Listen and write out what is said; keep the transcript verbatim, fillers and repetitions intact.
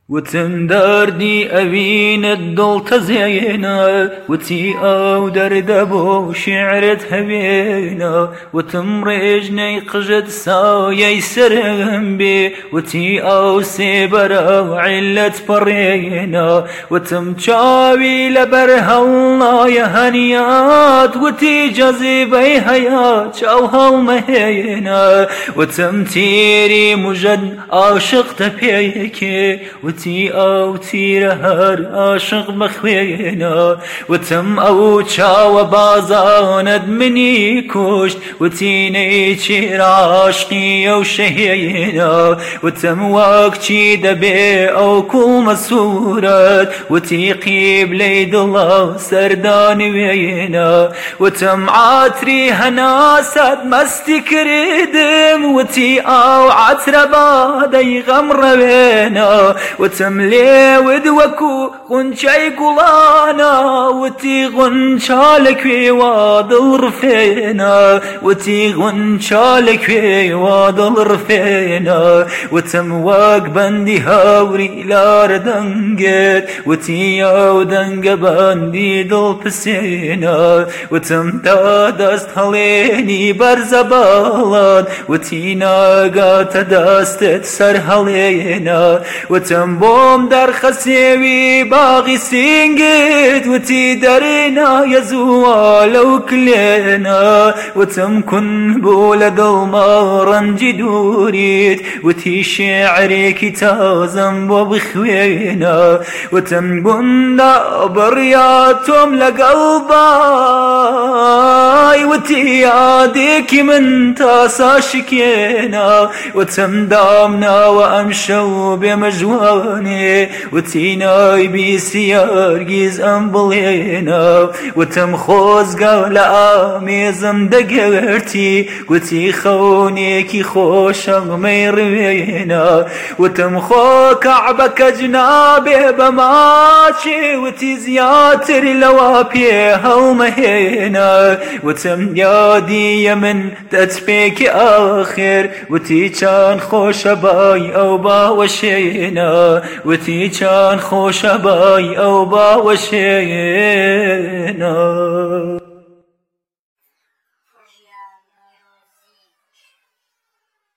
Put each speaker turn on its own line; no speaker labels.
وتم دردي أبين الدل تزينا وتي أو دردبو شعرت هبينا وتم رجني قجد سايا سرم بي وتي أو سيبرا وعلة برينا وتم شاوي لبرها الله يا هنيات وتي جذبي هيا شاوها ومهينا وتم تيري مجد عاشق تبيكي وتي أو تيرهر عاشق بخوينا وتم أو تشاو بازاند مني كشت وتيني تشير عاشقي أو شهينا وتم وقتي دبي أو كل مسورات وتي قيب ليد الله سرداني وينا وتم عطري هناسات مستكردم وتي أو عطر بادي غمر بينا وتم لي ودوكو غنشاي قلانا وتي غنشالك في وادل رفينا وتي غنشالك في وادل رفينا وتم واق بندي هاوري لار دنقت وتي ياو دنق بندي دل بسينا وتم تادست هليني برزبالات وتي ناقات داستت سر هلينا وتم بوم در خسيوي باغي سينجد وتي درنا يزوال وكلنا وتم كن بولد المارنج دوريت وتي شعري كتازم وبخوينا وتم بندا برياتهم لقلباي وتي عاديك من تاسا شكينا وتم دامنا وامشوا بمجواني وتيناي بسيار جيز أمبلينا وتم خوز قول آميزم دقرتي وتي خونيكي خوش ميروينا وتم خو كعبك جنابي بماشي وتي زياتر لوابيها ومهينا وتم يادي من تتبيك آخر وتي كان خوش باي أو با وشينا وتي كان خوش باي أو با وشينا